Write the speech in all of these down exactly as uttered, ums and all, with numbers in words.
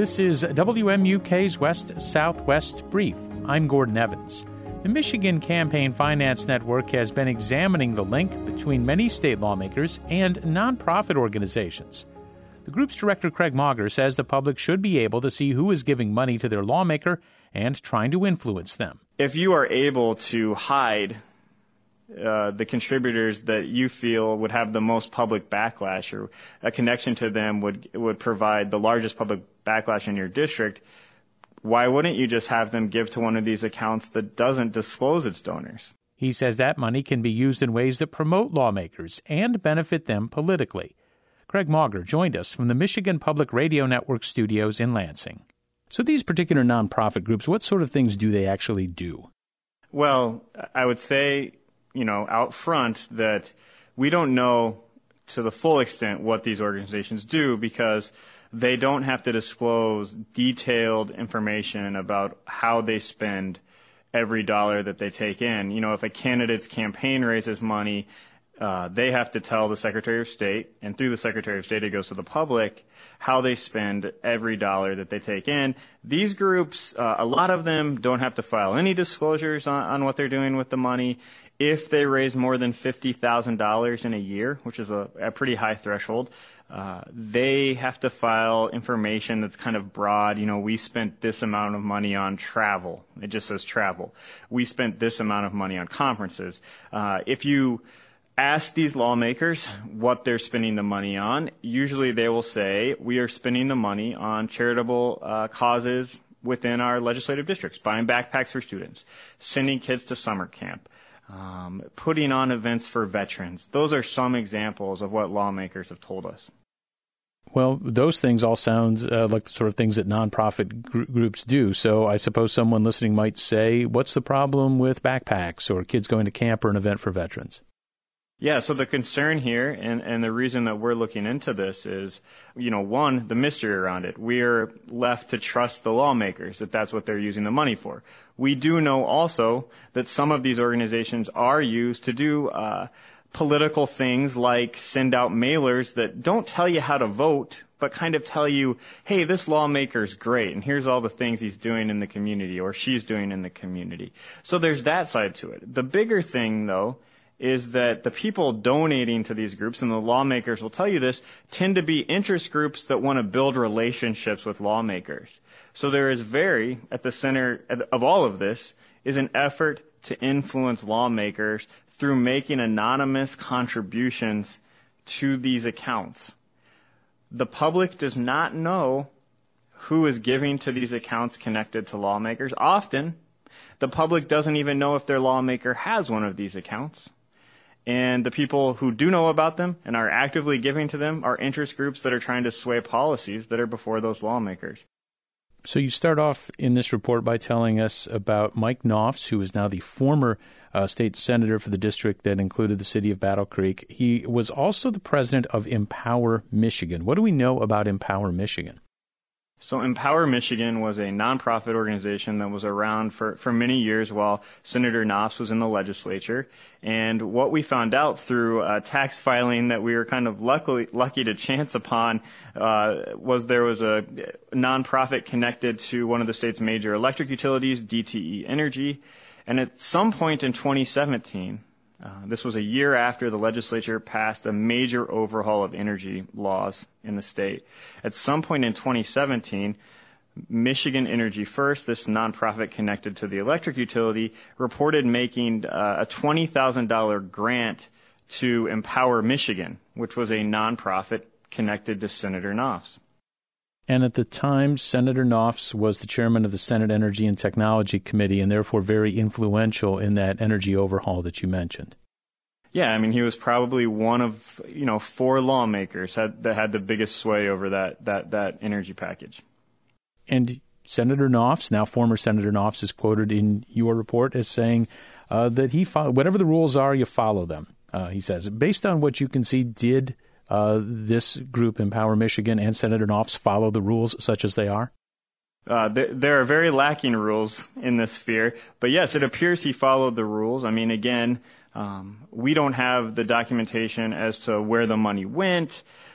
This is W M U K's West-Southwest Brief. I'm Gordon Evans. The Michigan Campaign Finance Network has been examining the link between many state lawmakers and nonprofit organizations. The group's director, Craig Mauger, says the public should be able to see who is giving money to their lawmaker and trying to influence them. If you are able to hide uh, the contributors that you feel would have the most public backlash, or a connection to them would would provide the largest public backlash in your district, why wouldn't you just have them give to one of these accounts that doesn't disclose its donors? He says that money can be used in ways that promote lawmakers and benefit them politically. Craig Mauger joined us from the Michigan Public Radio Network studios in Lansing. So these particular nonprofit groups, what sort of things do they actually do? Well, I would say, you know, out front that we don't know to the full extent what these organizations do because they don't have to disclose detailed information about how they spend every dollar that they take in. You know, if a candidate's campaign raises money, uh, they have to tell the Secretary of State, and through the Secretary of State it goes to the public, how they spend every dollar that they take in. These groups, uh, a lot of them don't have to file any disclosures on, on what they're doing with the money. If they raise more than fifty thousand dollars in a year, which is a, a pretty high threshold, uh, they have to file information that's kind of broad. You know, we spent this amount of money on travel. It just says travel. We spent this amount of money on conferences. Uh, if you ask these lawmakers what they're spending the money on, usually they will say, we are spending the money on charitable uh, causes within our legislative districts, buying backpacks for students, sending kids to summer camp, Um, putting on events for veterans. Those are some examples of what lawmakers have told us. Well, those things all sound uh, like the sort of things that nonprofit gr- groups do. So I suppose someone listening might say, what's the problem with backpacks or kids going to camp or an event for veterans? Yeah, so the concern here and, and the reason that we're looking into this is, you know, one, the mystery around it. We are left to trust the lawmakers that that's what they're using the money for. We do know also that some of these organizations are used to do uh, political things like send out mailers that don't tell you how to vote, but kind of tell you, hey, this lawmaker's great, and here's all the things he's doing in the community or she's doing in the community. So there's that side to it. The bigger thing, though, is that the people donating to these groups, and the lawmakers will tell you this, tend to be interest groups that want to build relationships with lawmakers. So there is very, at the center of all of this, is an effort to influence lawmakers through making anonymous contributions to these accounts. The public does not know who is giving to these accounts connected to lawmakers. Often, the public doesn't even know if their lawmaker has one of these accounts. And the people who do know about them and are actively giving to them are interest groups that are trying to sway policies that are before those lawmakers. So you start off in this report by telling us about Mike Knopfs, who is now the former uh, state senator for the district that included the city of Battle Creek. He was also the president of Empower Michigan. What do we know about Empower Michigan? So Empower Michigan was a nonprofit organization that was around for, for many years while Senator Knopfs was in the legislature. And what we found out through uh, tax filing that we were kind of luckily, lucky to chance upon uh, was there was a nonprofit connected to one of the state's major electric utilities, D T E Energy. And at some point in twenty seventeen, Uh, this was a year after the legislature passed a major overhaul of energy laws in the state. At some point in twenty seventeen, Michigan Energy First, this nonprofit connected to the electric utility, reported making uh, a twenty thousand dollars grant to Empower Michigan, which was a nonprofit connected to Senator Knopfs. And at the time, Senator Knopfs was the chairman of the Senate Energy and Technology Committee and therefore very influential in that energy overhaul that you mentioned. Yeah, I mean, he was probably one of, you know, four lawmakers had, that had the biggest sway over that, that, that energy package. And Senator Knopfs, now former Senator Knopfs, is quoted in your report as saying uh, that he fo- whatever the rules are, you follow them, uh, he says. Based on what you can see, did Uh, this group, Empower Michigan, and Senator Knopfs follow the rules such as they are? Uh, th- there are very lacking rules in this sphere, but yes, it appears he followed the rules. I mean, again, um, we don't have the documentation as to where the money went.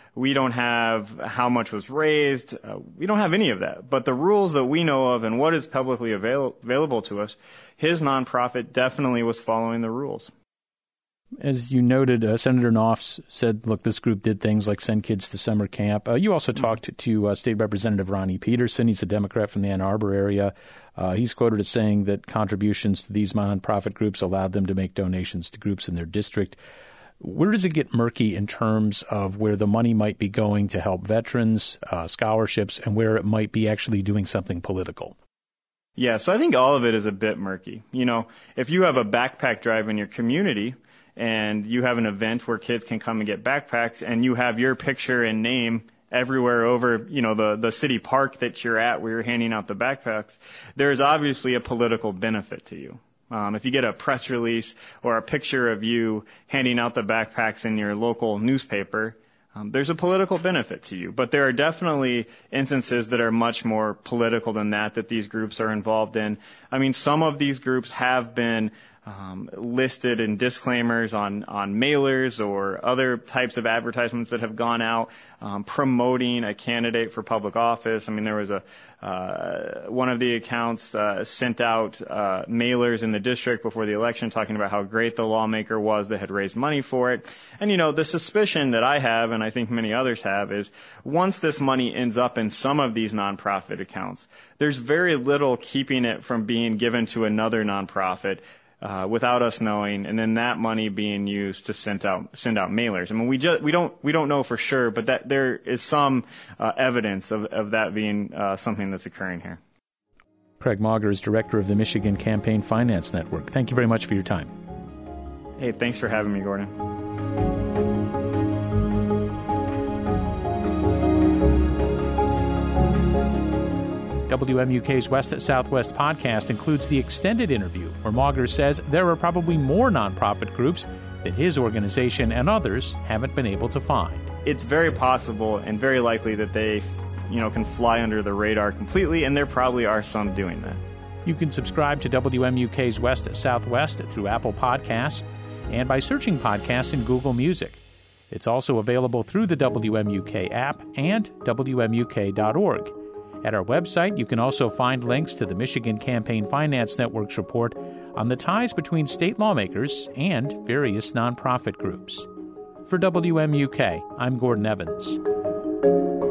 We don't have how much was raised. Uh, we don't have any of that. But the rules that we know of and what is publicly avail- available to us, his nonprofit definitely was following the rules. As you noted, uh, Senator Knopf said, look, this group did things like send kids to summer camp. Uh, you also mm-hmm. talked to uh, State Representative Ronnie Peterson. He's a Democrat from the Ann Arbor area. Uh, he's quoted as saying that contributions to these nonprofit groups allowed them to make donations to groups in their district. Where does it get murky in terms of where the money might be going to help veterans, uh, scholarships, and where it might be actually doing something political? Yeah, so I think all of it is a bit murky. You know, if you have a backpack drive in your community and you have an event where kids can come and get backpacks and you have your picture and name everywhere over, you know, the, the city park that you're at where you're handing out the backpacks, there's obviously a political benefit to you. Um, if you get a press release or a picture of you handing out the backpacks in your local newspaper, um, there's a political benefit to you. But there are definitely instances that are much more political than that that these groups are involved in. I mean, some of these groups have been Um, listed in disclaimers on, on mailers or other types of advertisements that have gone out um, promoting a candidate for public office. I mean, there was a uh, one of the accounts uh, sent out uh, mailers in the district before the election talking about how great the lawmaker was that had raised money for it. And, you know, the suspicion that I have, and I think many others have, is once this money ends up in some of these nonprofit accounts, there's very little keeping it from being given to another nonprofit Uh, without us knowing, and then that money being used to send out send out mailers. I mean, we just we don't we don't know for sure, but that there is some uh, evidence of, of that being uh, something that's occurring here. Craig Mauger is director of the Michigan Campaign Finance Network. Thank you very much for your time. Hey, thanks for having me, Gordon. W M U K's West Southwest podcast includes the extended interview where Mauger says there are probably more nonprofit groups that his organization and others haven't been able to find. It's very possible and very likely that they, you know, can fly under the radar completely, and there probably are some doing that. You can subscribe to W M U K's West Southwest through Apple Podcasts and by searching podcasts in Google Music. It's also available through the W M U K app and W M U K dot org. At our website, you can also find links to the Michigan Campaign Finance Network's report on the ties between state lawmakers and various nonprofit groups. For W M U K, I'm Gordon Evans.